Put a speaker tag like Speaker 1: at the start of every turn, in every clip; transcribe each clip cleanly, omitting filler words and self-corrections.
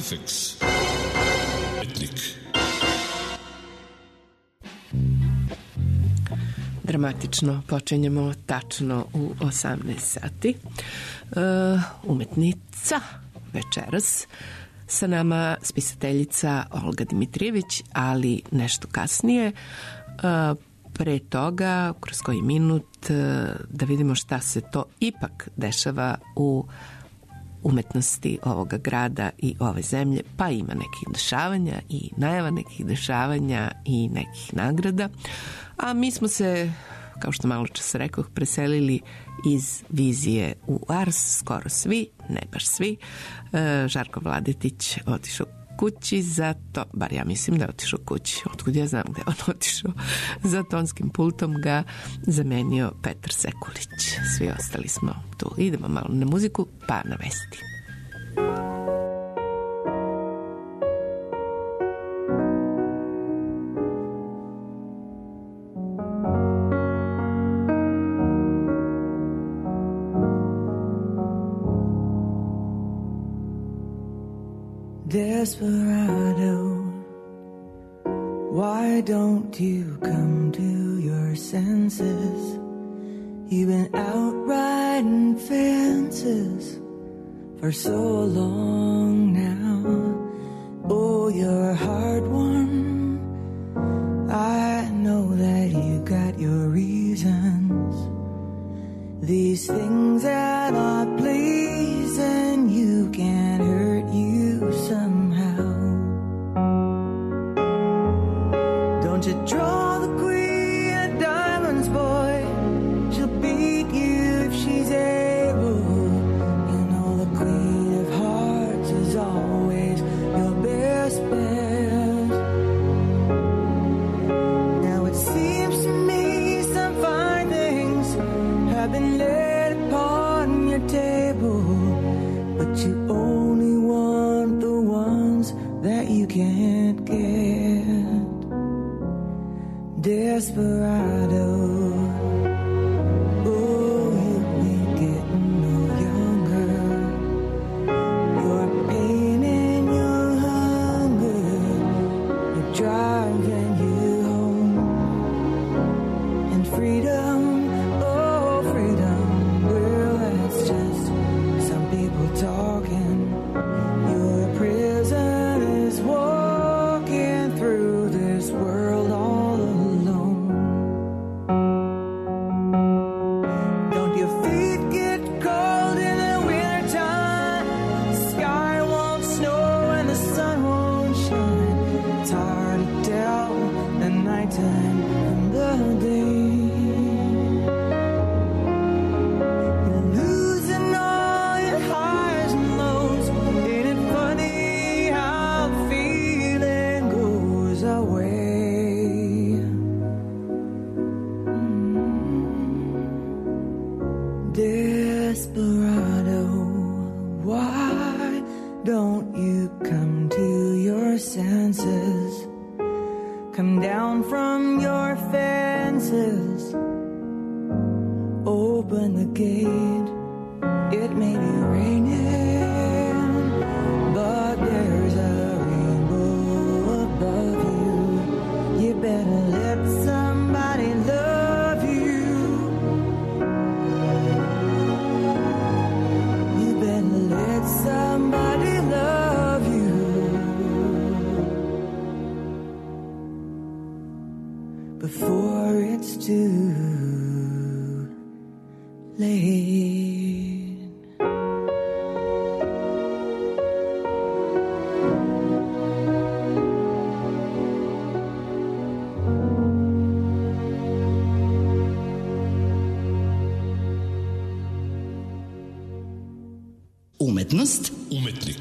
Speaker 1: Artifex. Etnik.
Speaker 2: Dramatično počinjemo tačno u 18 sati. Umetnica večeras. Sa nama spisateljica Olga Dimitrijević, ali nešto kasnije. Pre toga, kroz koji minut, da vidimo šta se to ipak dešava u umetnosti ovoga grada i ove zemlje, pa ima nekih dešavanja i najava nekih dešavanja i nekih nagrada. A mi smo se, kao što malo čas rekoh, preselili iz vizije u Ars, skoro svi, ne baš svi. Žarko Vladetić otišao kući, zato, bar ja mislim da je otišao kući, otkud ja znam gde je on otišao, za tonskim pultom ga zamenio Petar Sekulić. Svi ostali smo tu. Idemo malo na muziku, pa na vesti.
Speaker 3: Desperado, why don't you come to your senses? You've been out riding fences for so long now. Oh, you're hard one. I know that you got your reasons. These things that are pleasing you can't hurt you somehow. Don't you draw the queen of diamonds, boy. She'll beat you if she's able. You know the queen of hearts is always your best bet. Now it seems to me some fine things have been laid upon your table, but you only want the ones that you can't get. Desperado, oh, you ain't getting no younger. Your pain and your hunger are driving you home. And freedom, oh, freedom, well, that's just some people talking. Your prison is walking through this world all alone. Don't your feet get cold in the wintertime? The sky won't snow and the sun won't shine. It's hard to tell the nighttime from the day. You're losing all your highs and lows. Ain't it funny how the feeling goes away? Desperado, why don't you come to your senses? Come down from your fences. Open the gate. It may be raining, but there's a rainbow above you. You better let somebody love you. You better let somebody love you before it's too late.
Speaker 4: Umetnost,
Speaker 1: Umetnik.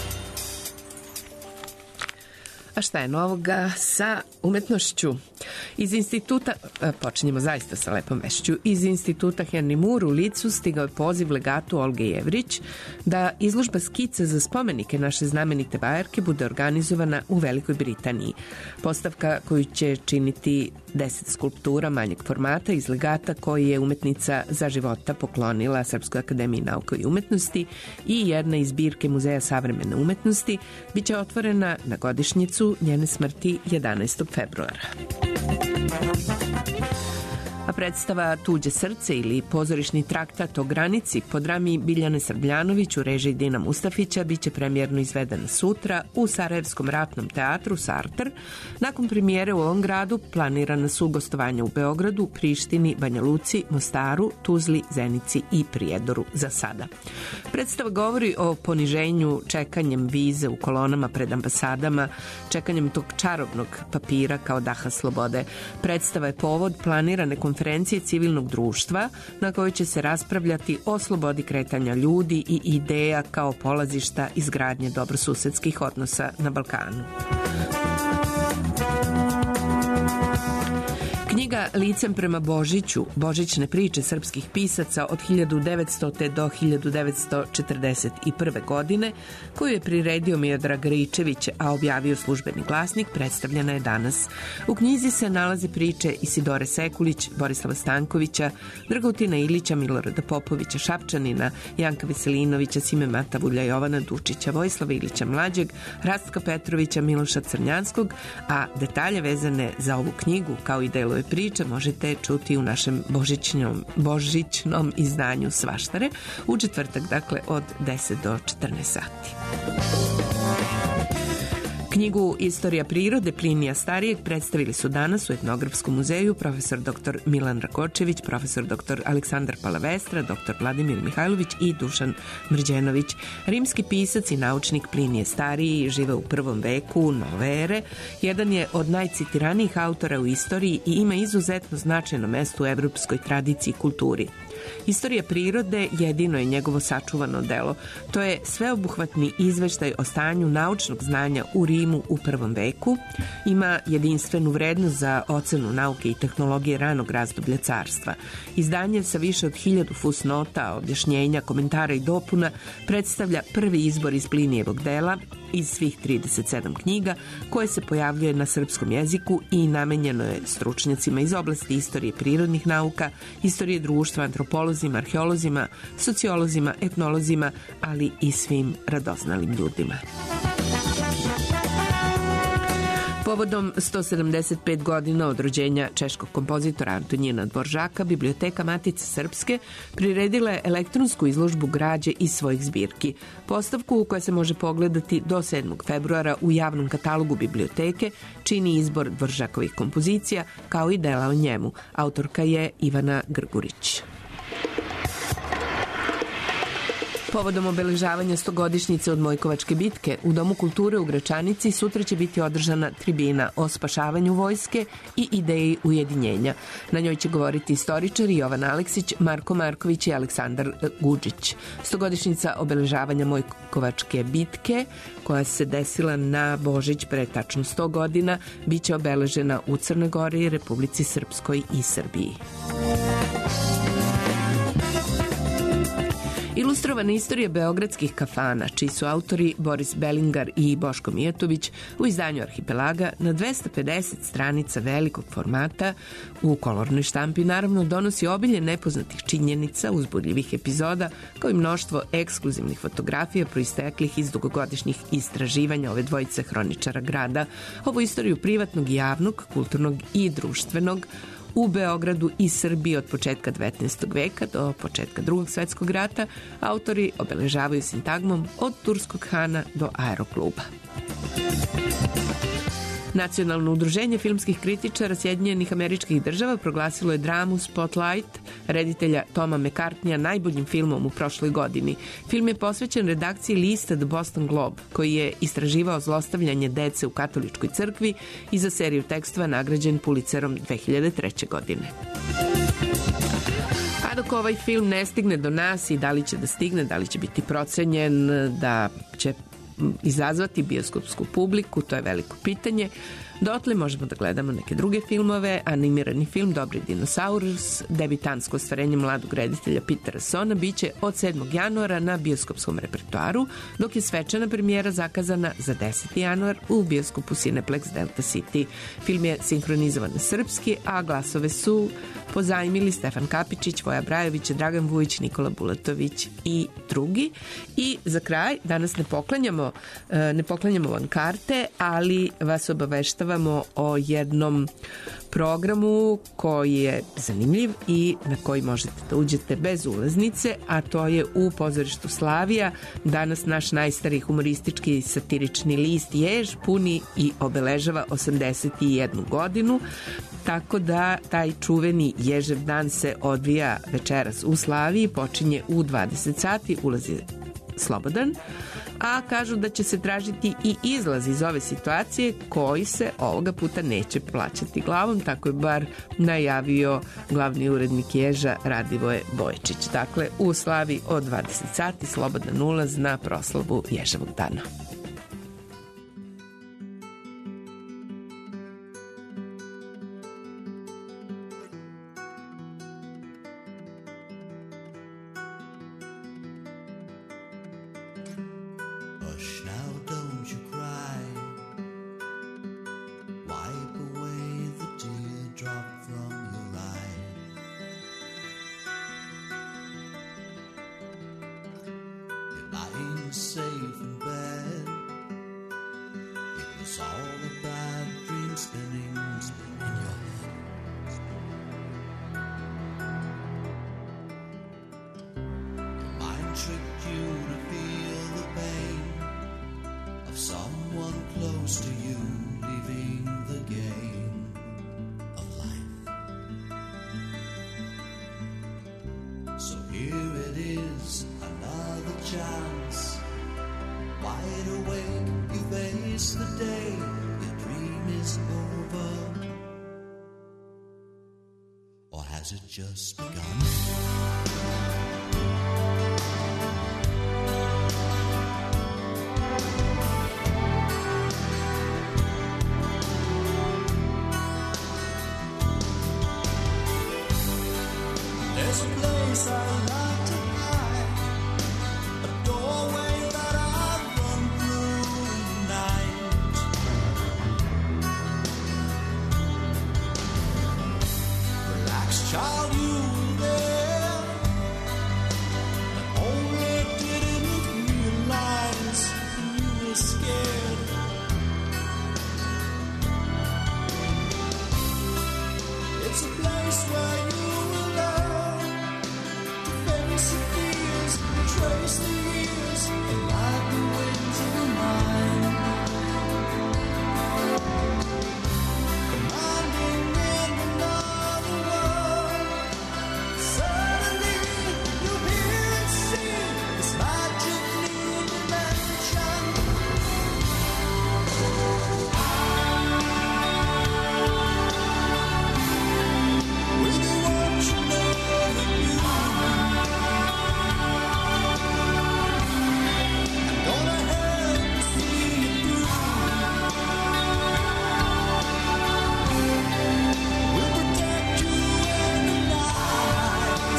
Speaker 2: A šta je novoga sa umetnošću? Iz instituta, počinjemo zaista sa lepom vešću, iz instituta Henry Moore u Licu stigao je poziv legatu Olge Jevrić da izložba skica za spomenike naše znamenite vajarke bude organizovana u Velikoj Britaniji. Postavka koju će činiti 10 skulptura manjeg formata iz legata koji je umetnica za života poklonila Srpskoj akademiji nauka i umetnosti i jedna iz zbirke Muzeja savremene umetnosti biće otvorena na godišnjicu njene smrti 11. februara. A predstava Tuđe srce ili pozorišni traktat o granici po drami Biljane Srbljanović u režiji Dina Mustafića biće premijerno izvedena sutra u Sarajevskom ratnom teatru Sartar. Nakon premijere u ovom gradu planirana su gostovanja u Beogradu, Prištini, Banja Luci, Mostaru, Tuzli, Zenici i Prijedoru za sada. Predstava govori o poniženju čekanjem vize u kolonama pred ambasadama, čekanjem tog čarobnog papira kao daha slobode. Predstava je povod planirane konferencije civilnog društva na kojoj će se raspravljati o slobodi kretanja ljudi i ideja kao polazišta izgradnje dobrosusedskih odnosa na Balkanu. Knjiga Licem prema Božiću, božićne priče srpskih pisaca od 1900. do 1941. godine, koju je priredio Miodrag Ričević, a objavio Službeni glasnik, predstavljena je danas. U knjizi se nalaze priče Isidore Sekulić, Borislava Stankovića, Dragutina Ilića, Milorada Popovića, Šapčanina, Janka Veselinovića, Sime Matavulja, Jovana Dučića, Vojislava Ilića Mlađeg, Rastka Petrovića, Miloša Crnjanskog, a detalje vezane za ovu knjigu kao i delove priče možete čuti u našem božićnom izdanju Svaštare u četvrtak, dakle od 10 do 14 sati. Knjigu Istorija prirode Plinija Starijeg predstavili su danas u Etnografskom muzeju profesor dr. Milan Rakočević, profesor dr. Aleksandar Palavestra, dr. Vladimir Mihajlović i Dušan Mrđenović. Rimski pisac i naučnik Plinije Stariji žive u 1. veku nove ere. Jedan je od najcitiranijih autora u istoriji i ima izuzetno značajno mesto u evropskoj tradiciji i kulturi. Istorija prirode jedino je njegovo sačuvano delo. To je sveobuhvatni izveštaj o stanju naučnog znanja u Rimu u 1. veku. Ima jedinstvenu vrednost za ocenu nauke i tehnologije ranog razdoblja carstva. Izdanje sa više od 1000 fusnota, objašnjenja, komentara i dopuna predstavlja prvi izbor iz Plinijevog dela iz svih 37 knjiga koje se pojavljuje na srpskom jeziku i namenjeno je stručnjacima iz oblasti istorije prirodnih nauka, istorije društva, antropolozima, arheolozima, sociolozima, etnolozima, ali i svim radoznalim ljudima. Povodom 175 godina od rođenja češkog kompozitora Antonijina Dvoržaka, Biblioteka Matice Srpske priredila je elektronsku izložbu građe iz svojih zbirki. Postavku koja se može pogledati do 7. februara u javnom katalogu biblioteke čini izbor Dvoržakovih kompozicija kao i dela o njemu. Autorka je Ivana Grgurić. Povodom obeležavanja 100-godišnjice od Mojkovačke bitke u Domu kulture u Gračanici sutra će biti održana tribina o spašavanju vojske i ideji ujedinjenja. Na njoj će govoriti istoričari Jovan Aleksić, Marko Marković i Aleksandar Guđić. 100-godišnjica obeležavanja Mojkovačke bitke, koja se desila na Božić pre tačno 100 godina, biće obeležena u Crnoj Gori, Republici Srpskoj i Srbiji. Ilustrovana istorija beogradskih kafana, čiji su autori Boris Belingar i Boško Mijatović, u izdanju Arhipelaga na 250 stranica velikog formata u kolornoj štampi naravno donosi obilje nepoznatih činjenica, uzbudljivih epizoda, kao i mnoštvo ekskluzivnih fotografija proisteklih iz dugogodišnjih istraživanja ove dvojice hroničara grada, ovu istoriju privatnog i javnog, kulturnog i društvenog, u Beogradu i Srbiji od početka 19. veka do početka Drugog svetskog rata autori obeležavaju sintagmom od Turskog hana do Aerokluba. Nacionalno udruženje filmskih kritičara Sjedinjenih Američkih Država proglasilo je dramu Spotlight reditelja Toma McCartneya najboljim filmom u prošloj godini. Film je posvećen redakciji lista The Boston Globe, koji je istraživao zlostavljanje dece u katoličkoj crkvi i za seriju tekstova nagrađen Pulitzerom 2003. godine. A dok ovaj film ne stigne do nas i da li će da stigne, da li će biti procenjen, da će izazvati bioskopsku publiku, to je veliko pitanje. Dotle možemo da gledamo neke druge filmove, animirani film Dobri dinosaurus, debitansko ostvarenje mladog reditelja Petera Sona, biće od 7. januara na bioskopskom repertoaru, dok je svečana premijera zakazana za 10. januar u bioskopu Cineplex Delta City. Film je sinhronizovan na srpski, a glasove su pozajmili Stefan Kapičić, Voja Brajović, Dragan Vujić, Nikola Bulatović i drugi. I za kraj, danas ne poklanjamo vam karte, ali vas obaveštavamo o jednom programu koji je zanimljiv i na koji možete da uđete bez ulaznice, a to je u pozorištu Slavija. Danas naš najstariji humoristički satirični list Jež puni i obeležava 81 godinu, tako da taj čuveni Ježev dan se odvija večeras u Slaviji, počinje u 20 sati, ulaz je slobodan, a kažu da će se tražiti i izlaz iz ove situacije koji se ovoga puta neće plaćati glavom, tako je bar najavio glavni urednik Ježa Radivoje Bojičić. Dakle, u Slavi od 20 sati slobodan ulaz na proslavu Ježevog dana.
Speaker 5: Just begun. There's a place I like to hide, a doorway that I've run through the night. Relax, child, you were there, but only didn't realize you were scared. It's a place where you will learn to face the fears, trace the years, and ride the winds of your mind. Commanding in another world, suddenly you hear and see this magic new dimension. With the watch over you, I'm gonna help you see it through. We'll protect you in the night.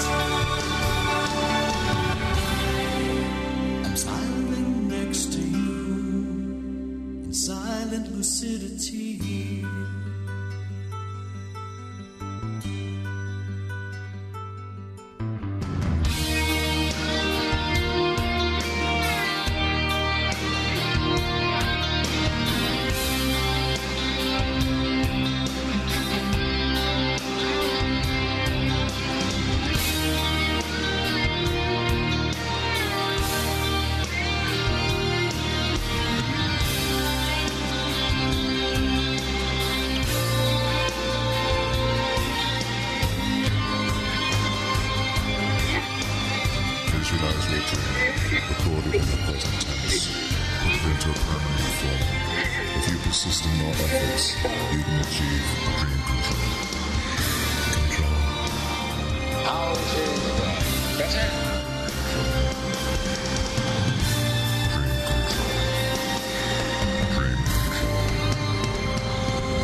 Speaker 5: I'm smiling next to you in silent lucidity.
Speaker 1: Visualize your dream, recorded in the present tense, put it into a permanent form. If you persist in your efforts, you can achieve dream control. Control.
Speaker 6: How is that? Better?
Speaker 1: Dream control. Dream control.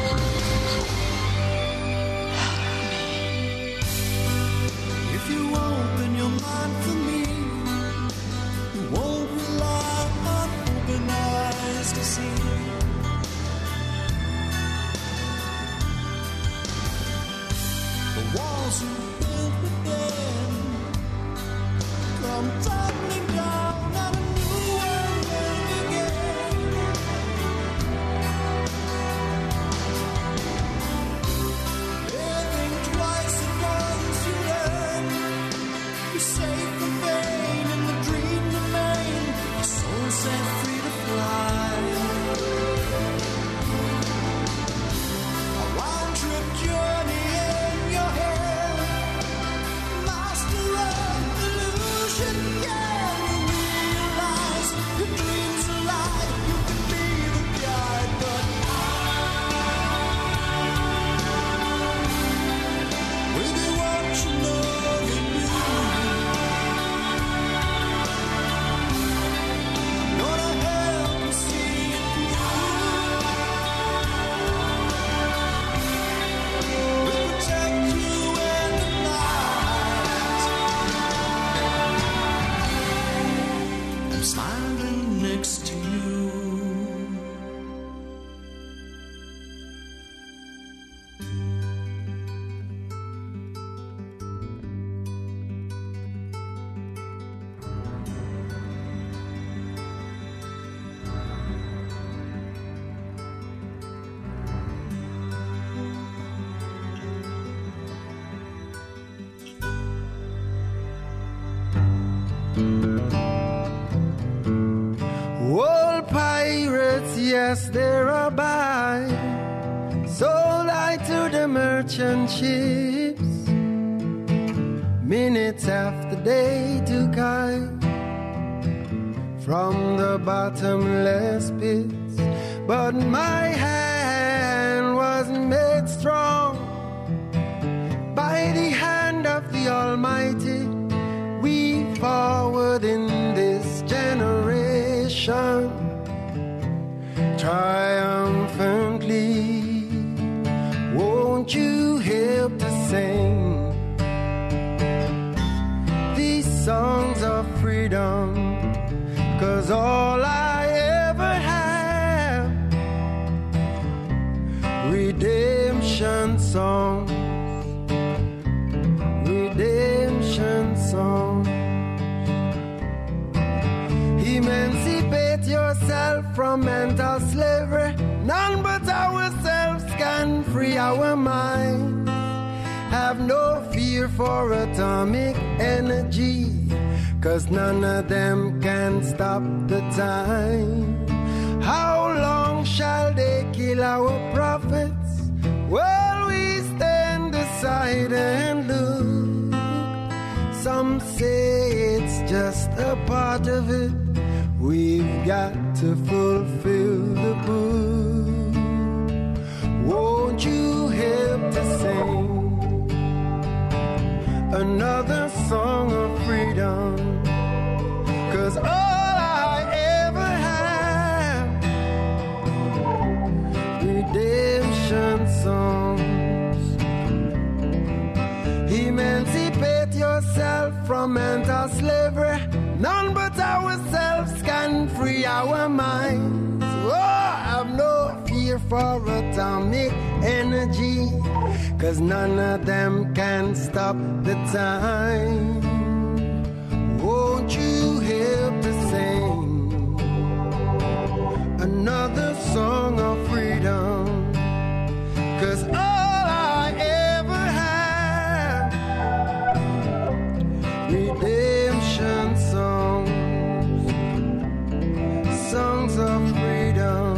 Speaker 5: come tumbling down and a new world will begin. Living twice at once you learn. Be safe from pain and the dream remain. Your soul set free to fly. A round-trip journey in your head. Master of illusion, yeah. You realize your dreams are alive. You can be the guide, but with you what you know you knew. Gonna help you see it through. We'll protect you in the night. I'm smiling next to you.
Speaker 3: Old pirates, yes, they're by, sold I to the merchant ships. Minutes after they took I from the bottomless pits, but my hand was made strong by the hand of the Almighty. We forward in this generation triumphantly. Won't you help to sing these songs of freedom? 'Cause all I ever have, redemption songs, redemption songs. Emancipate yourself from mental slavery. None but ourselves can free our minds. Have no fear for atomic energy, 'cause none of them can stop the time. How long shall they kill our prophets while we stand aside and look? Some say it's just a part of it. We've got to fulfill the book. Won't you help to sing another song of freedom? 'Cause all I ever have, redemption songs. Emancipate yourself from mental slavery. None but ourselves can free our minds. Oh, have no fear for atomic energy, 'cause none of them can stop the time. Won't you help to sing another song of freedom? 'Cause all I ever have, redemption songs, songs of freedom,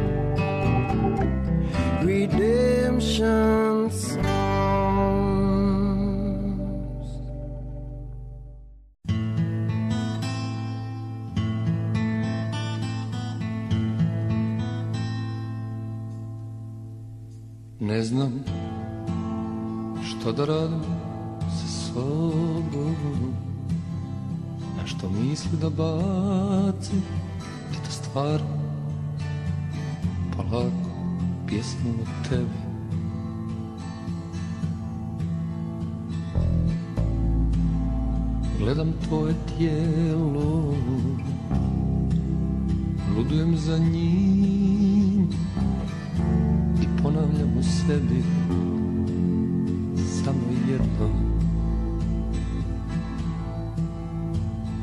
Speaker 3: redemption songs.
Speaker 7: Ne znam što da radim sa sobom, na što misli da bacim, ti to stvarno polako pjesmu o tebi. Gledam tvoje tijelo, ludujem za njim i ponavljam u sebi samo jedno.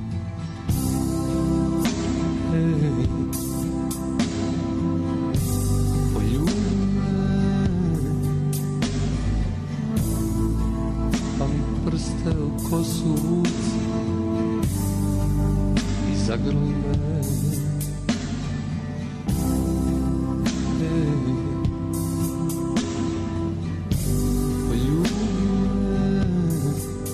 Speaker 7: ko suci i zagrli me. Poljubi me,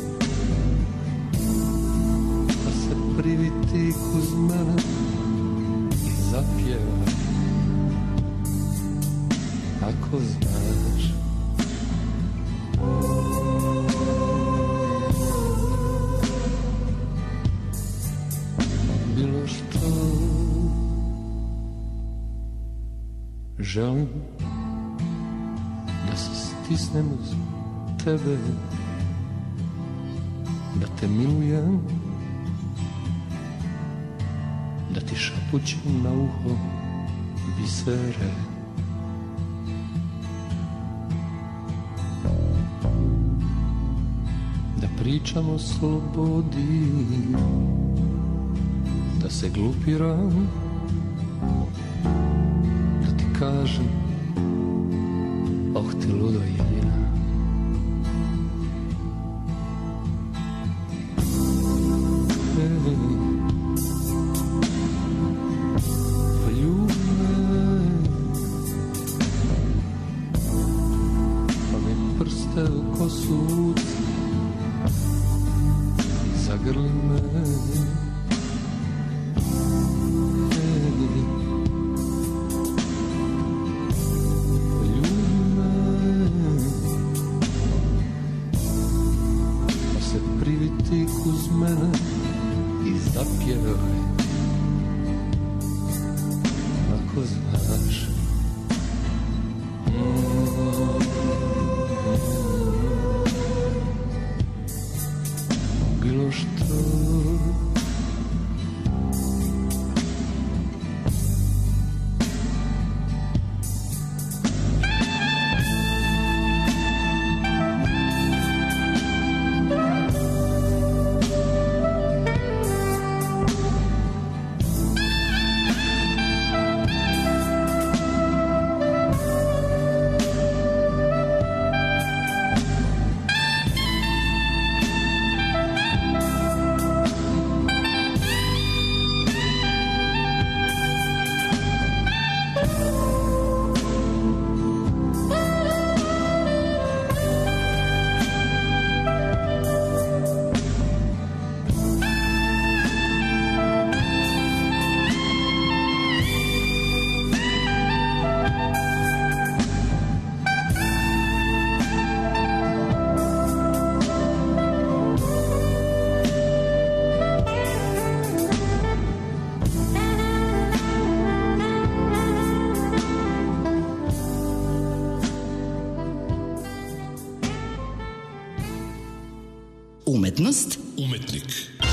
Speaker 7: pa se priviti uz mene i zapjevaj ako znaš. Bilo što želim da se stisnem uz tebe, da te milujem, da ti šapućem na uho bisere. Da pričam o slobodi, da se glupiram, da ti kažem, oh ti ludo jedina. Poljubi me, pa mi prste u kosu zagrli me. Uz mene i zapjevaj ako znaš. Bilo što
Speaker 4: Umetnost.
Speaker 1: Umetnik.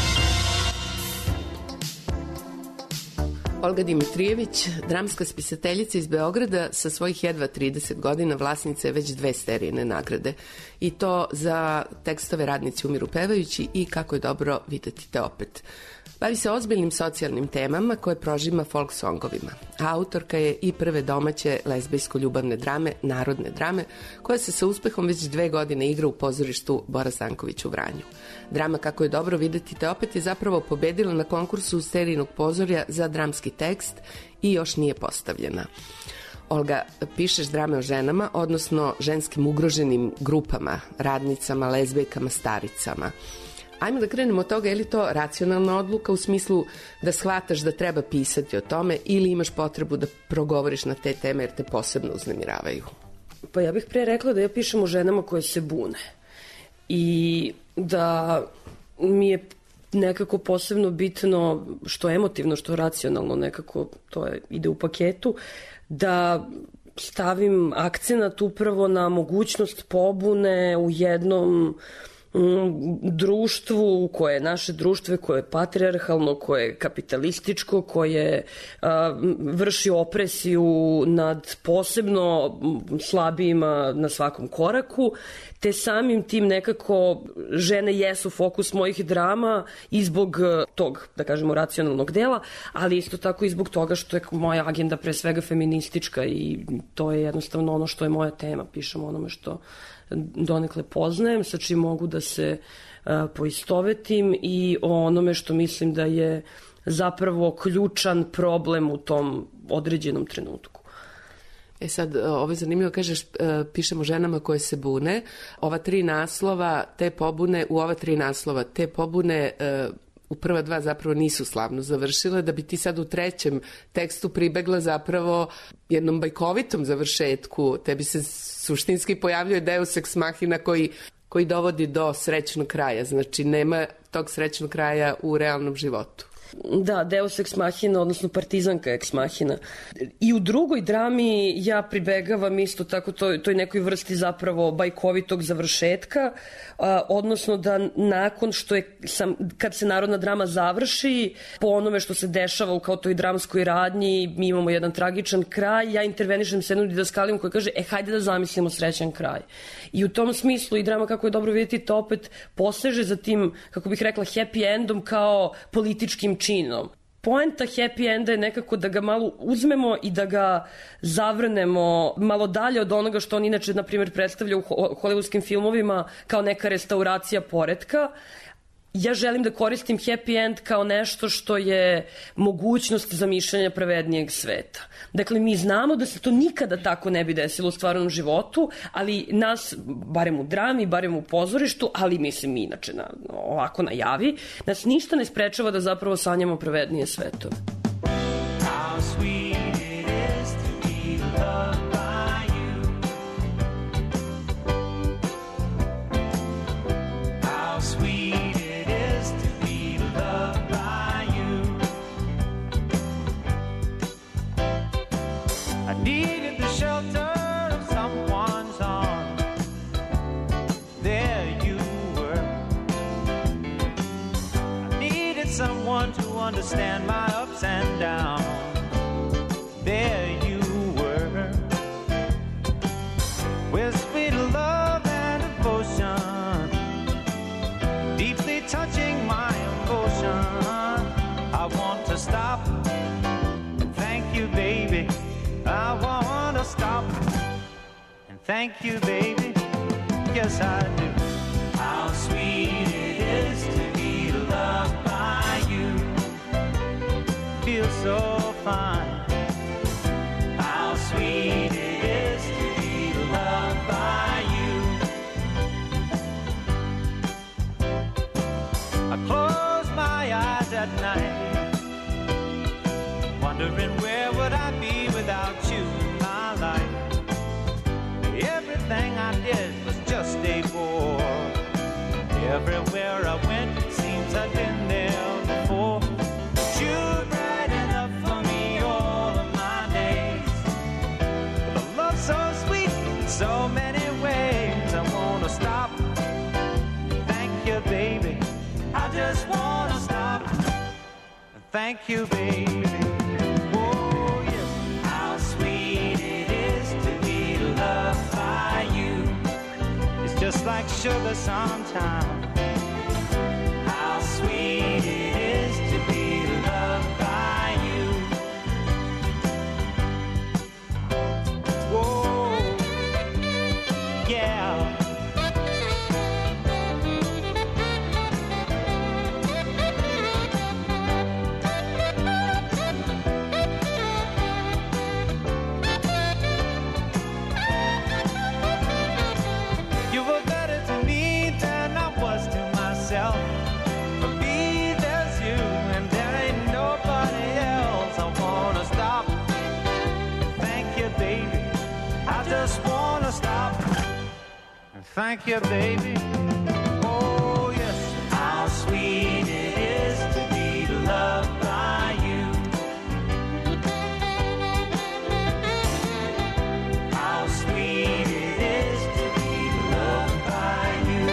Speaker 2: Olga Dimitrijević, dramska spisateljica iz Beograda, sa svojih jedva 30 godina vlasnica je već 2 serijne nagrade. I to za tekstove Radnici umiru pevajući i Kako je dobro videti te opet. Bavi se ozbiljnim socijalnim temama koje prožima folk songovima. A autorka je i prve domaće lezbijsko-ljubavne drame, Narodne drame, koja se sa uspehom već 2 godine igra u pozorištu Bora Stanković u Vranju. Drama Kako je dobro videti te opet je zapravo pobedila na konkursu serijnog pozorja za dramski tekst i još nije postavljena. Olga, pišeš drame o ženama, odnosno ženskim ugroženim grupama, radnicama, lezbijkama, staricama. Ajmo da krenemo od toga, je li to racionalna odluka u smislu da shvataš da treba pisati o tome ili imaš potrebu da progovoriš na te teme jer te posebno uznemiravaju?
Speaker 8: Pa ja bih pre rekla da ja pišem o ženama koje se bune i da mi je nekako posebno bitno, što emotivno, što racionalno, nekako to ide u paketu, da stavim akcenat upravo na mogućnost pobune u jednom društvu koje je naše društvo, koje je patrijarhalno, koje je kapitalističko, koje vrši opresiju nad posebno slabijima na svakom koraku, te samim tim nekako žene jesu fokus mojih drama i zbog tog, da kažemo, racionalnog dela, ali isto tako i zbog toga što je moja agenda pre svega feministička i to je jednostavno ono što je moja tema. Pišem onome što donekle poznajem, sa čim mogu da se poistovetim i o onome što mislim da je zapravo ključan problem u tom određenom trenutku.
Speaker 2: Sad, ovo je zanimljivo, kažeš, pišemo ženama koje se bune. Ova 3 naslova, te pobune, u ova 3 naslova, te pobune u prva 2 zapravo nisu slavno završile, da bi ti sad u 3. tekstu pribegla zapravo jednom bajkovitom završetku. Tebi se suštinski pojavljuje deus ex machina koji dovodi do srećnog kraja. Znači, nema tog srećnog kraja u realnom životu.
Speaker 8: Da, deus ex machina, odnosno partizanka ex machina. I u drugoj drami ja pribegavam isto tako toj nekoj vrsti zapravo bajkovitog završetka, odnosno da nakon što kad se narodna drama završi, po onome što se dešava u kao toj dramskoj radnji, mi imamo jedan tragičan kraj, ja intervenišem s jednom didaskalijom koja kaže, hajde da zamislimo srećan kraj. I u tom smislu i drama, kako je dobro vidjeti, to opet poseže za tim, kako bih rekla, happy endom kao političkim činom. Poenta happy enda je nekako da ga malo uzmemo i da ga zavrnemo malo dalje od onoga što on inače, na primjer, predstavlja u hollywoodskim filmovima kao neka restauracija poretka. Ja želim da koristim happy end kao nešto što je mogućnost zamišljanja pravednijeg sveta. Dakle, mi znamo da se to nikada tako ne bi desilo u stvarnom životu, ali nas, barem u drami, barem u pozorištu, ali mislim inače ovako na javi, nas ništa ne sprečava da zapravo sanjamo pravednije svetove.
Speaker 5: How sweet it is to be loved by you. How sweet it is to be loved by you. I needed the shelter of someone's arms. There you were. I needed someone to understand my ups and downs. There you were, with sweet love and devotion, deeply touching my emotion. I want to stop and thank you, baby. I want to stop and thank you, baby. Yes, I do. How sweet it is to be loved by you. Feels so fine. How sweet it is to be loved by you. I close my eyes at night, wondering where would I be without you in my life. Everything I did was just a bore. Everywhere I went, it seems I've been there before. But you're bright enough for me all of my days. With a love so sweet in so many ways. I wanna stop. Thank you, baby. I just wanna stop. Thank you, baby. Oh, yes. How sweet it is to be loved by you. It's just like sugar sometimes. How sweet it is to be loved by you. Whoa, yeah. You were better to me than I was to myself. For me, there's you, and there ain't nobody else. I wanna stop. Thank you, baby. I just wanna stop. Thank you, baby. Oh, yes. How sweet it is to be loved by you. How sweet it is to be loved by you.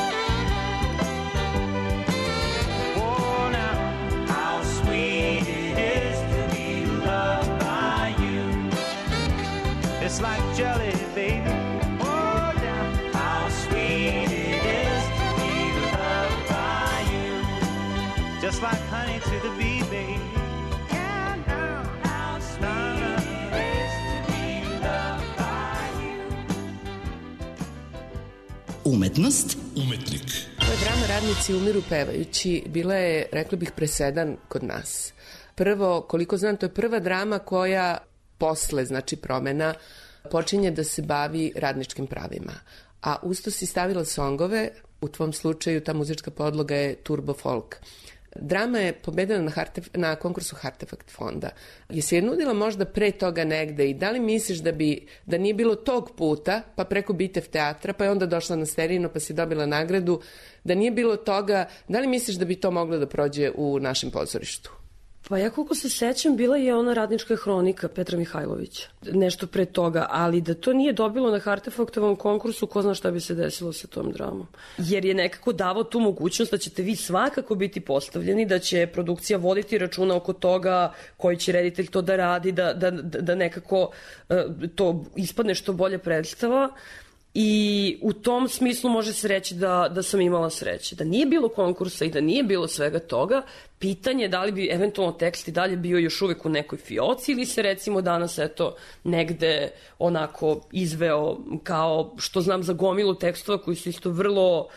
Speaker 5: Oh, now, how sweet it is to be loved by you. It's like jelly, baby. Oh, yeah. How sweet it is to be loved by you. Just like honey to the bee, baby. Yeah, now, how sweet it is to be loved by you.
Speaker 4: Umetnost
Speaker 1: Umetnik.
Speaker 2: drama Radnici umiru pevajući bila je, rekla bih, presedan kod nas. Prvo, koliko znam, to je prva drama koja posle, znači promena, počinje da se bavi radničkim pravima. A usto si stavila songove, u tvom slučaju ta muzička podloga je turbo folk. Drama je pobedila na konkursu Hartefakt fonda. Je se je nudila možda pre toga negde i da li misliš da nije bilo tog puta, pa preko Bitev teatra, pa je onda došla na Sterino, pa si dobila nagradu, da nije bilo toga, da li misliš da bi to moglo da prođe u našem pozorištu?
Speaker 8: Pa ja koliko se sećam, bila je ona Radnička hronika Petra Mihajlovića, nešto pre toga, ali da to nije dobilo na Hartefaktovom konkursu, ko zna šta bi se desilo sa tom dramom. Jer je nekako davao tu mogućnost da ćete vi svakako biti da će produkcija voditi računa oko toga koji će reditelj to da radi, da nekako to ispadne što bolje predstava. I u tom smislu može se reći da sam imala sreće. Da nije bilo konkursa i da nije bilo svega toga, pitanje da li bi eventualno tekst i dalje bio još uvek u nekoj fioci ili se recimo danas negde onako izveo, kao što znam za gomilu tekstova koji su isto vrlo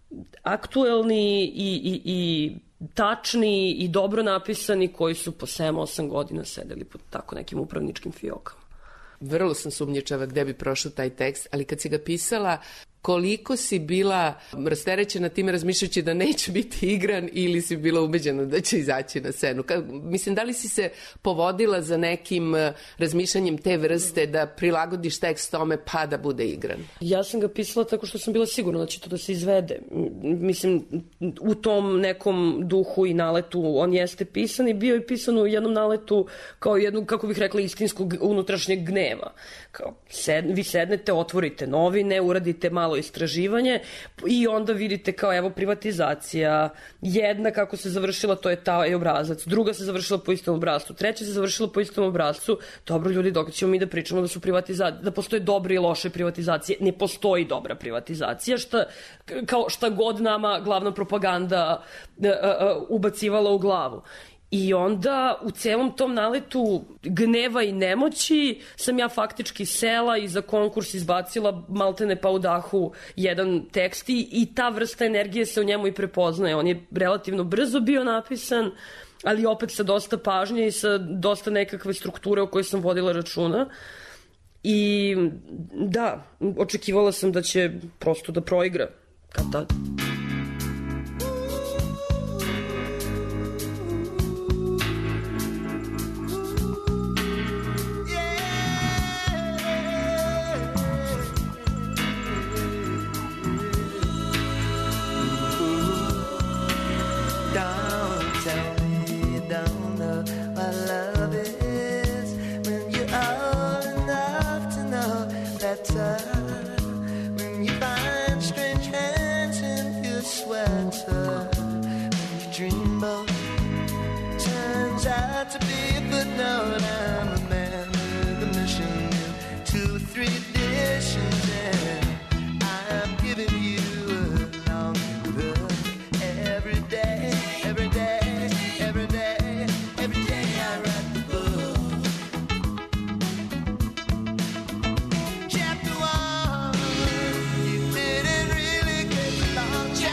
Speaker 8: aktuelni i tačni i dobro napisani, koji su po 7-8 godina sedeli pod tako nekim upravničkim fiokama.
Speaker 2: Vrlo sam sumnjičava gde bi prošao taj tekst, ali kad si ga pisala, koliko si bila rasterećena time razmišljajući da neće biti igran ili si bila ubeđena da će izaći na scenu? Mislim, da li si se povodila za nekim razmišljanjem te vrste da prilagodiš tekst tome pa da bude igran?
Speaker 8: Ja sam ga pisala tako što sam bila sigurna da će to da se izvede. Mislim, u tom nekom duhu i naletu on jeste pisan i bio je pisan u jednom naletu kao jednu, kako bih rekla, istinskog unutrašnjeg gneva. Kao, vi sednete, otvorite novine, uradite malo istraživanje i onda vidite kao evo privatizacija, jedna kako se završila, to je taj obrazac, druga se završila po istom obrazcu, treća se završila po istom obrazcu. Dobro ljudi, dok ćemo mi da pričamo da su da postoje dobre i loše privatizacije, ne postoji dobra privatizacija, šta god nama glavna propaganda ubacivala u glavu. I onda u celom tom naletu gneva i nemoći sam ja faktički sela i za konkurs izbacila maltene pa u dahu jedan tekst i ta vrsta energije se u njemu i prepoznaje. On je relativno brzo bio napisan, ali opet sa dosta pažnje i sa dosta nekakve strukture o kojoj sam vodila računa. I da, očekivala sam da će prosto da proigra kad tad.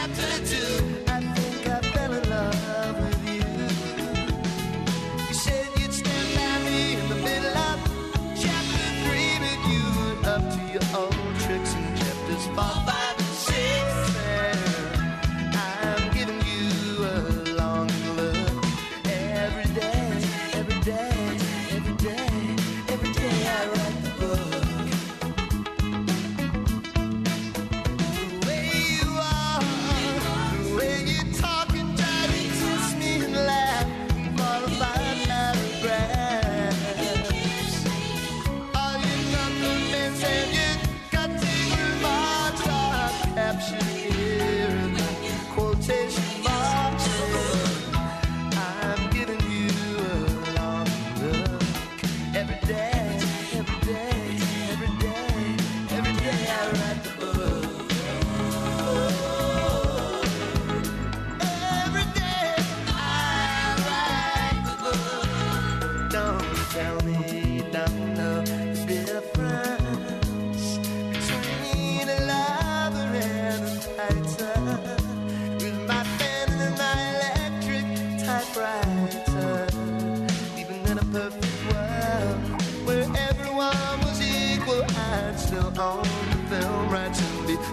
Speaker 3: Said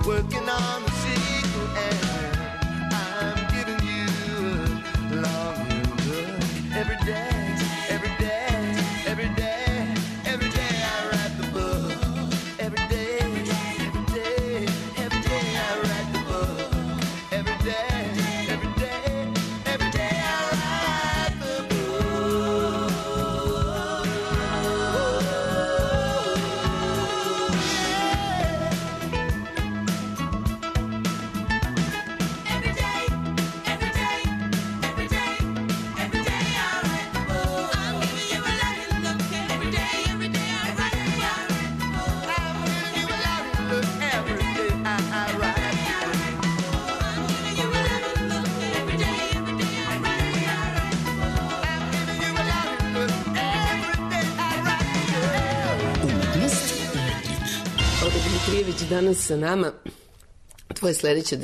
Speaker 3: working on the sequel, and I'm giving you a longing look. Every day, every day, every day, every day I write the book. Every day, every day, every day I write the book. Every day, every day, every day I write the book.
Speaker 9: Every day, every day, every day, every day I write the book. I'm giving you a loving look. Every day I write the book.
Speaker 3: I'm giving you a loving look. Every day I write the book.
Speaker 9: I'm giving you a loving look. Every day I write the book.
Speaker 3: I'm giving you a loving look. Every day I write the book.
Speaker 4: Umetnost
Speaker 2: Olga Dimitrijević danas sa nama. Tvoje sledeće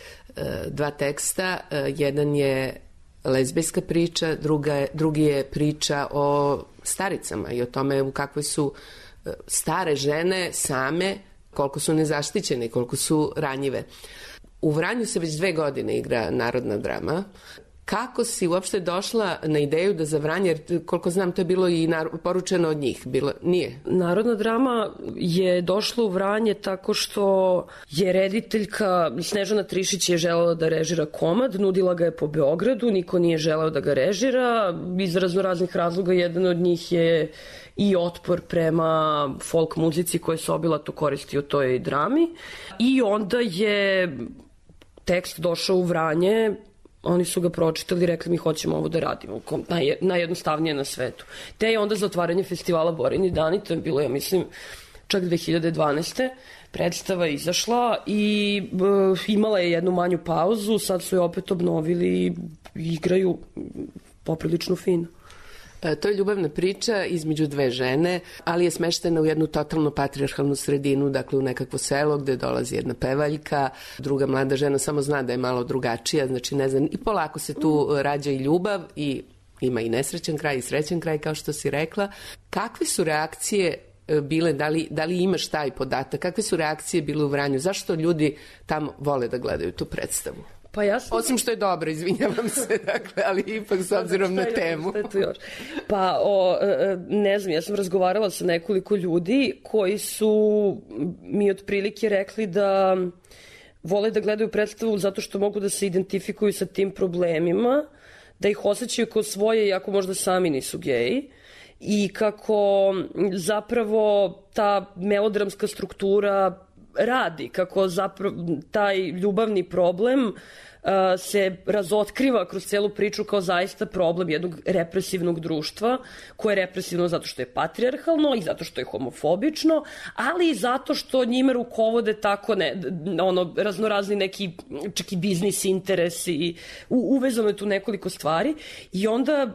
Speaker 2: dva teksta, jedan je lezbijska priča, drugi je priča o staricama i o tome u kakvoj su stare žene same, koliko su nezaštićene i koliko su ranjive. U Vranju se već 2 godine igra narodna drama. Kako si uopšte došla na ideju da za Vranje, jer koliko znam to je bilo i poručeno od njih, nije?
Speaker 8: Narodna drama je došla u Vranje tako što je rediteljka Snežana Trišić je želela da režira komad, nudila ga je po Beogradu, niko nije želeo da ga režira, iz raznoraznih razloga, jedan od njih je i otpor prema folk muzici koja se obilato koristi u toj drami. I onda je tekst došao u Vranje, oni su ga pročitali i rekli mi hoćemo ovo da radimo, najjednostavnije na svetu. Te je onda za otvaranje festivala Borini dani, to je bilo, ja mislim, čak 2012. Predstava izašla i imala je jednu manju pauzu, sad su je opet obnovili i igraju poprilično fino.
Speaker 2: To je ljubavna priča između 2 žene, ali je smeštena u jednu totalno patrijarhalnu sredinu, dakle u nekakvo selo gde dolazi jedna pevaljka, druga mlada žena samo zna da je malo drugačija, znači ne znam, i polako se tu rađa i ljubav i ima i nesrećan kraj i srećan kraj, kao što si rekla. Kakve su reakcije bile, da li imaš taj podatak, kakve su reakcije bile u Vranju, zašto ljudi tamo vole da gledaju tu predstavu?
Speaker 8: Pa ja sam...
Speaker 2: Osim što je dobro, izvinjavam se, dakle, ali ipak s obzirom na temu.
Speaker 8: Pa, ne znam, ja sam razgovarala sa nekoliko ljudi koji su mi otprilike rekli da vole da gledaju predstavu zato što mogu da se identifikuju sa tim problemima, da ih osjećaju kao svoje, iako možda sami nisu geji, i kako zapravo ta melodramska struktura radi, kako zapravo taj ljubavni problem se razotkriva kroz celu priču kao zaista problem jednog represivnog društva, koje je represivno zato što je patrijarhalno i zato što je homofobično, ali i zato što njime rukovode tako raznorazni neki čak i biznis interesi, uvezano je tu nekoliko stvari i onda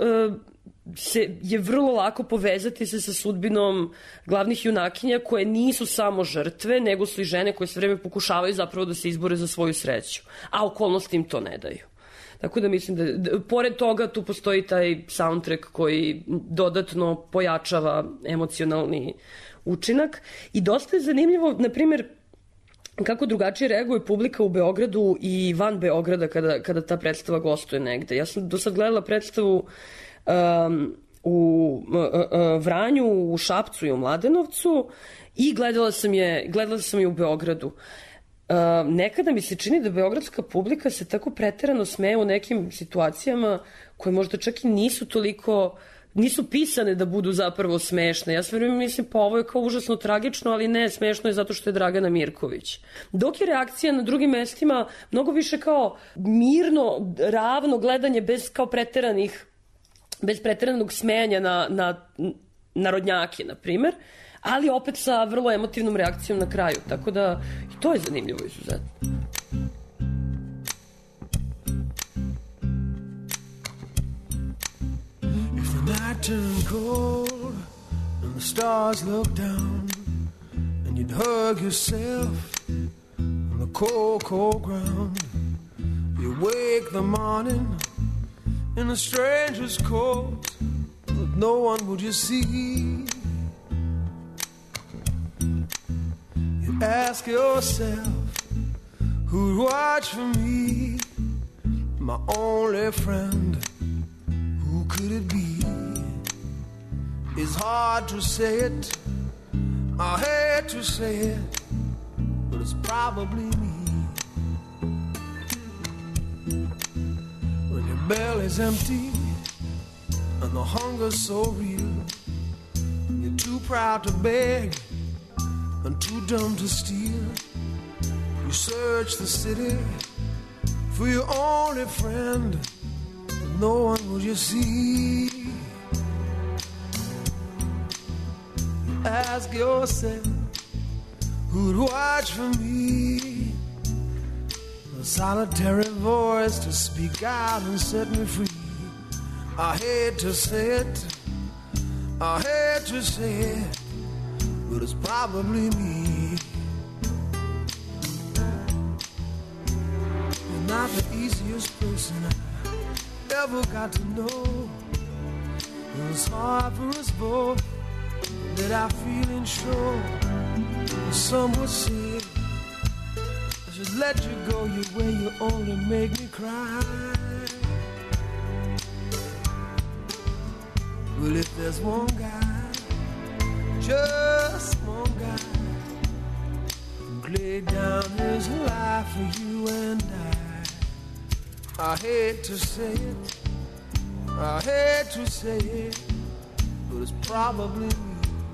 Speaker 8: je vrlo lako povezati se sa sudbinom glavnih junakinja koje nisu samo žrtve, nego su i žene koje sve vreme pokušavaju zapravo da se izbore za svoju sreću, a okolnosti im to ne daju. Tako da mislim da pored toga tu postoji taj soundtrack koji dodatno pojačava emocionalni učinak i dosta je zanimljivo, na primjer, kako drugačije reaguje publika u Beogradu i van Beograda kada ta predstava gostuje negde. Ja sam do sad gledala predstavu u Vranju, u Šapcu i u Mladenovcu i gledala sam je u Beogradu. Nekada mi se čini da beogradska publika se tako preterano smeje u nekim situacijama koje možda čak i nisu pisane da budu zapravo smešne. Ja sve vreme mislim, pa ovo je kao užasno tragično, ali ne, smešno je zato što je Dragana Mirković. Dok je reakcija na drugim mestima mnogo više kao mirno, ravno gledanje bez preteranog smejanja na narodnjake, na primer, ali opet sa vrlo emotivnom reakcijom na kraju. Tako da i to je zanimljivo izuzetno.
Speaker 3: If the night turned cold and the stars looked down and you'd hug yourself on the cold, cold ground, you wake the morning in a stranger's coat, but no one would you see. You Ask yourself, who'd watch for me? My only friend, who could it be? It's hard to say it, I hate to say it, but it's probably me. When your belly's empty and the hunger's so real, you're too proud to beg and too dumb to steal. You search the city for your only friend, but no one will you see. You ask yourself, who'd watch for me? A solitary voice to speak out and set me free. I hate to say it, I hate to say it, but it's probably me. You're not the easiest person I ever got to know. It was hard for us both, that I feeling sure. Some would say I should let you go your way, you only make me cry. Well, if there's one guy, just one guy, who laid down his life for you and I hate to say it, I hate to say it, but it's probably me.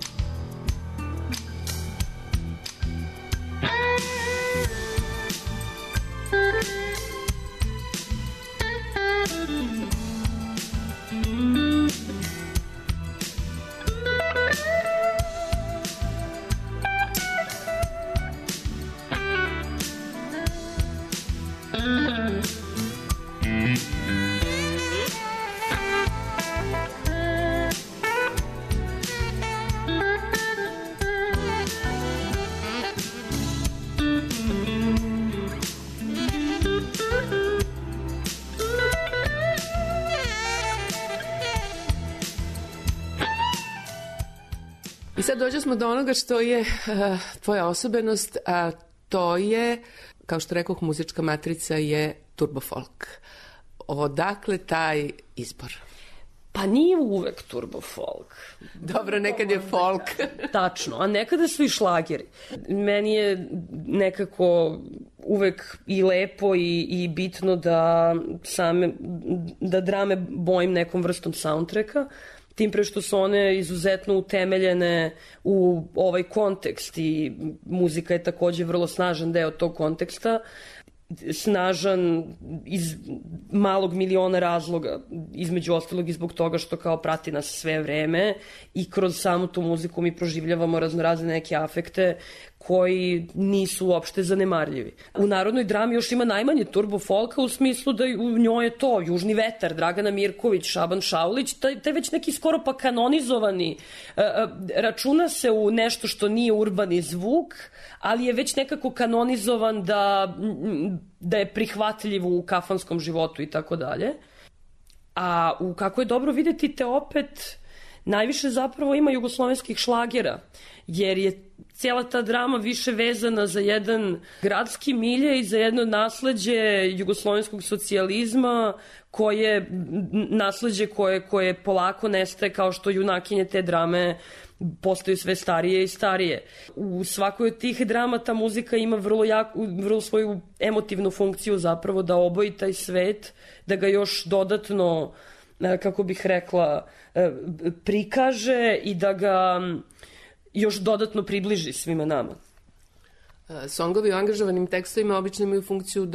Speaker 2: I sad dođe smo do onoga što je tvoja osobenost, a to je, kao što rekoh, muzička matrica je turbo folk. Odakle taj izbor?
Speaker 8: Pa nije uvek turbo folk.
Speaker 2: Dobro, nekad je folk.
Speaker 8: Tačno, a nekada su i šlageri. Meni je nekako uvek i lepo i bitno da drame bojim nekom vrstom soundtracka, tim pre što su one izuzetno utemeljene u ovaj kontekst i muzika je takođe vrlo snažan deo tog konteksta, snažan iz malog miliona razloga, između ostalog i zbog toga što kao prati nas sve vreme i kroz samu tu muziku mi proživljavamo raznorazne neke afekte koji nisu uopšte zanemarljivi. U narodnoj drami još ima najmanje turbo folka u smislu da u njoj je to Južni vetar, Dragana Mirković, Šaban Šaulić, taj već neki skoro pa kanonizovani, računa se u nešto što nije urbani zvuk, ali je već nekako kanonizovan da je prihvatljiv u kafanskom životu i tako dalje. A kako je dobro videti te opet, najviše zapravo ima jugoslovenskih šlagera, jer je cijela ta drama više vezana za jedan gradski milje i za jedno nasleđe jugoslovenskog socijalizma, koje nasleđe koje polako nestaje kao što junakinje te drame postaju sve starije i starije. U svakoj od tih drama ta muzika ima vrlo svoju emotivnu funkciju zapravo da oboji taj svet, da ga još dodatno, kako bih rekla, prikaže i da ga još dodatno približi svima nama.
Speaker 2: Songovi u angažovanim tekstovima obično imaju funkciju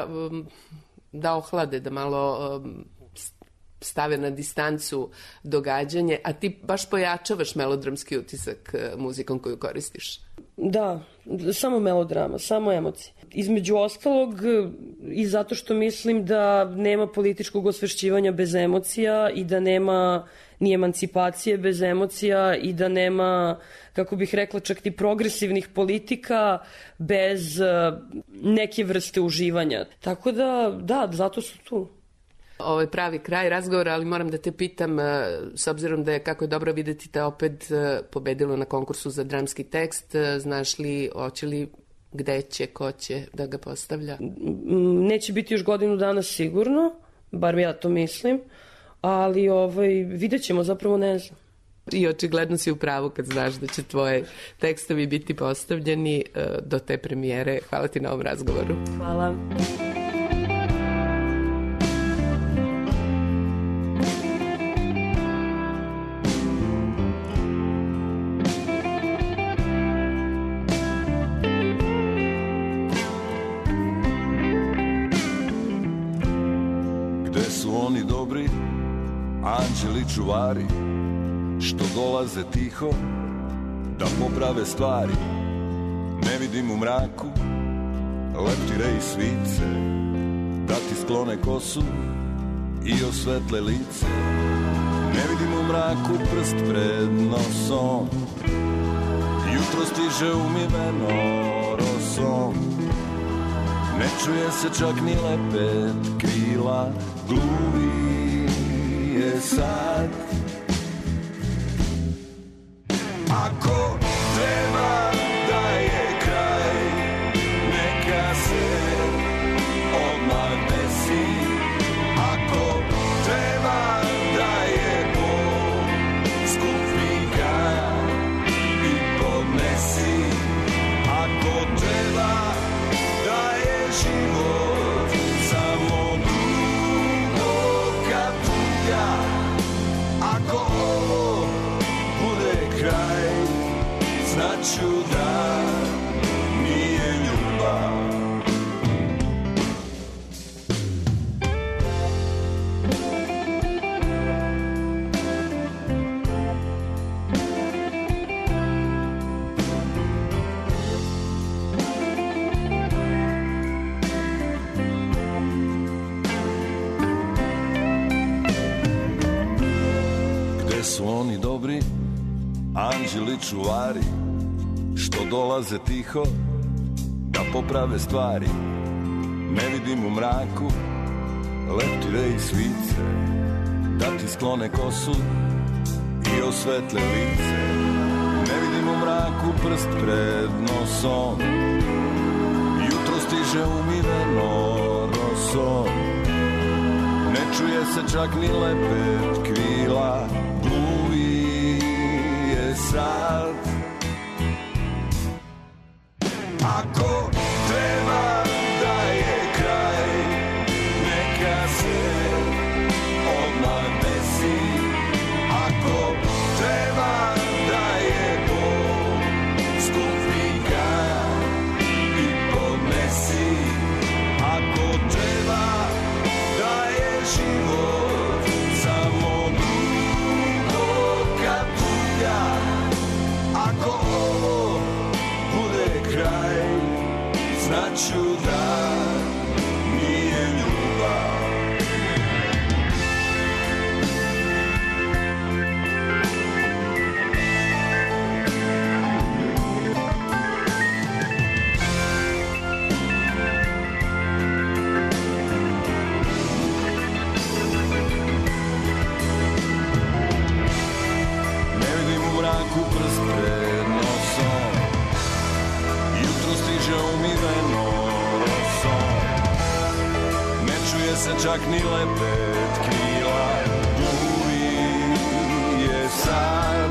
Speaker 2: da ohlade, da malo stave na distancu događanje, a ti baš pojačavaš melodramski utisak muzikom koju koristiš.
Speaker 8: Da, samo melodrama, samo emocije. Između ostalog i zato što mislim da nema političkog osvešćivanja bez emocija i da nema ni emancipacije bez emocija i da nema, kako bih rekla, čak ni progresivnih politika bez neke vrste uživanja. Tako da, zato su tu.
Speaker 2: Ovo je pravi kraj razgovora, ali moram da te pitam, s obzirom da je, kako je dobro videti, te opet pobedilo na konkursu za dramski tekst, znaš li, hoće li, gde će, ko će da ga postavlja?
Speaker 8: Neće biti još godinu dana sigurno, bar ja to mislim, ali vidjet ćemo, zapravo ne znam.
Speaker 2: I očigledno si u pravu kad znaš da će tvoje tekstovi biti postavljeni do te premijere. Hvala ti na ovom razgovoru.
Speaker 8: Hvala.
Speaker 10: Gde su oni dobri, anđeli čuvari, što dolaze tiho da poprave stvari? Ne vidim u mraku leptire i svice, da ti sklone kosu i osvetle lice. Ne vidim u mraku prst pred nosom, jutro stiže umiveno rosom. Ne čuje se čak ni lepet krila, gluvi je sad. Ako treba da je kraj, neka se odmah desi. Ako treba da je bol, skupi ga i podnesi. Ako treba da je život samo duboka tuga, ako ovo bude kraj, znaću da nije ljubav. Gde su oni dobri, anđeli čuvari, što dolaze tiho da poprave stvari? Ne vidim u mraku leptire i svice, da ti sklone kosu i osvetle lice. Ne vidim u mraku prst pred nosom, jutro stiže umiveno rosom. Ne čuje se čak ni lepet krila, gluvi je sad. Ako treba da je kraj, neka se odmah desi. Ako treba da je bol, skupi ga i podnesi. Ako treba da je život samo duboka tuga, ako ovo bude kraj, znaću da nije ljubav. Ne vidim u mraku prst pred nosom, jutro stiže umiveno rosom. Ne čuje se čak ni lepet krila, gluvi je sad.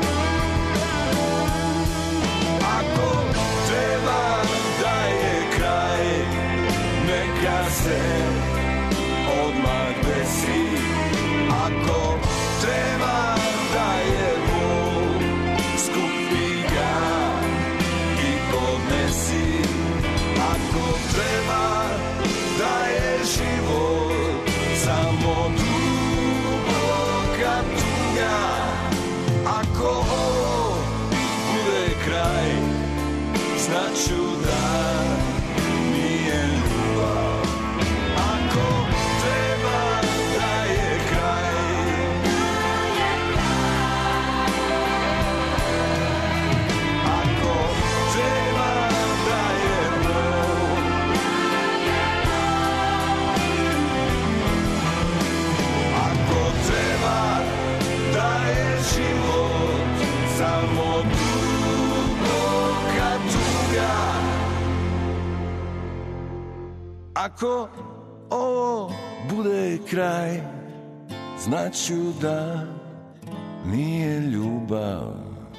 Speaker 10: Ako treba da je kraj, neka se odmah desi. Ako treba da je bol, skupi ga i podnesi. Ako treba da je život samo duboka tuga, ako ovo bude kraj, znaću da nije ljubav. Ako treba da je kraj, ako treba da je bol, Ako ovo bude kraj, znaću da nije ljubav.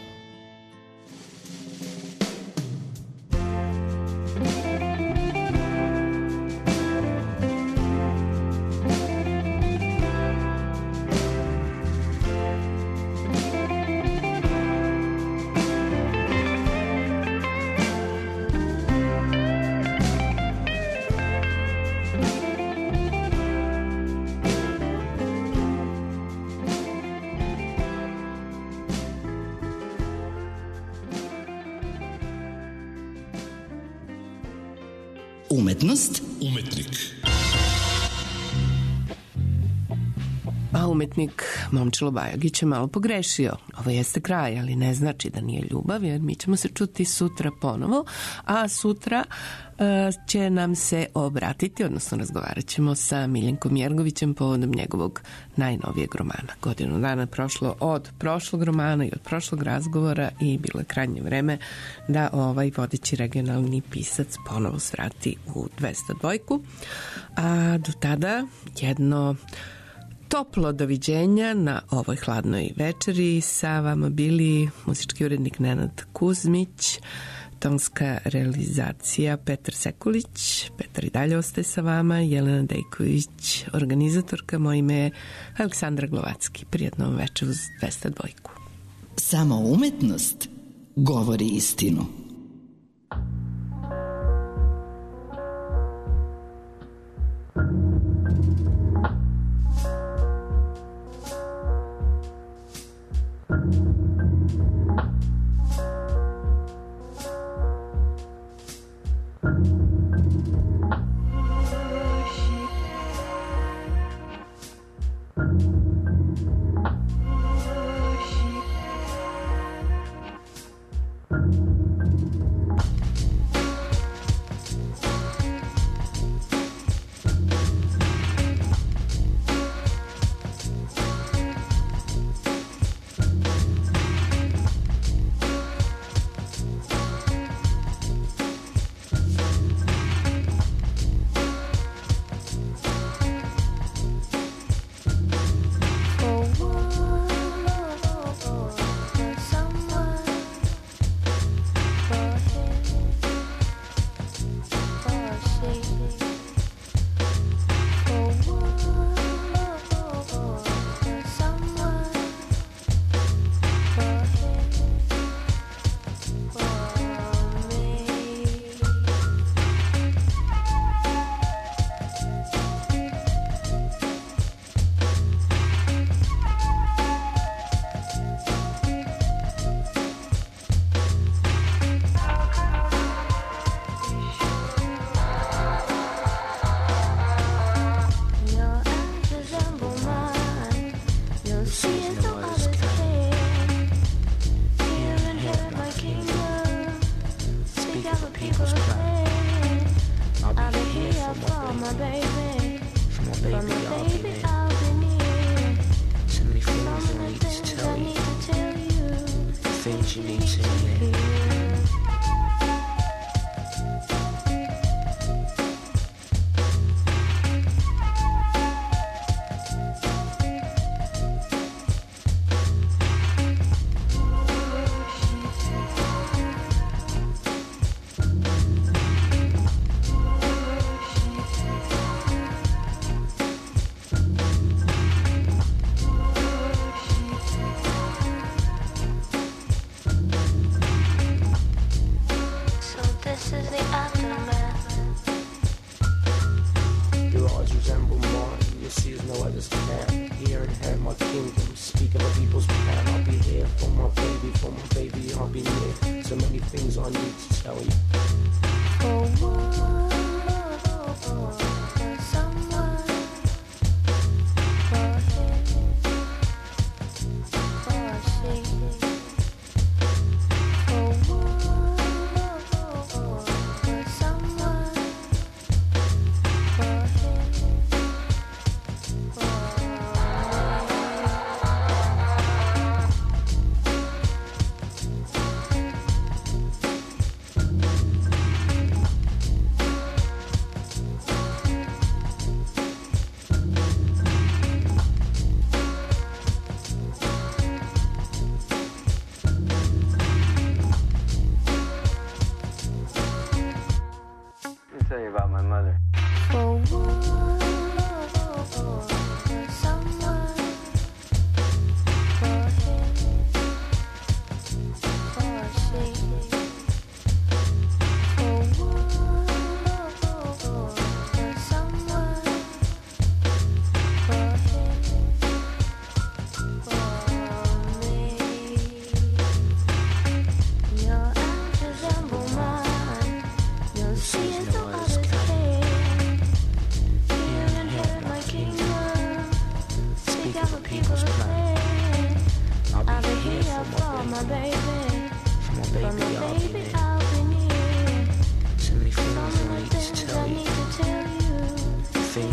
Speaker 4: Umetnost,
Speaker 1: Umetnik.
Speaker 2: A umetnik Momčilo Bajagić je malo pogrešio. Ovo jeste kraj, ali ne znači da nije ljubav, jer mi ćemo se čuti sutra ponovo, a sutra će nam se obratiti, odnosno razgovarat ćemo sa Miljenkom Jergovićem povodom njegovog najnovijeg romana. Godinu dana prošlo od prošlog romana i od prošlog razgovora i bilo je krajnje vreme da ovaj vodeći regionalni pisac ponovo svrati u 202. A do tada jedno toplo doviđenja na ovoj hladnoj večeri. Sa vama bili muzički urednik Nenad Kuzmić, tonska realizacija Petar Sekulić, Petar i dalje ostaje sa vama, Jelena Dejković, organizatorka, moje ime je Aleksandra Glovacki. Prijetno vam večer uz 202.
Speaker 4: samo umetnost govori istinu.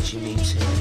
Speaker 11: she meets him.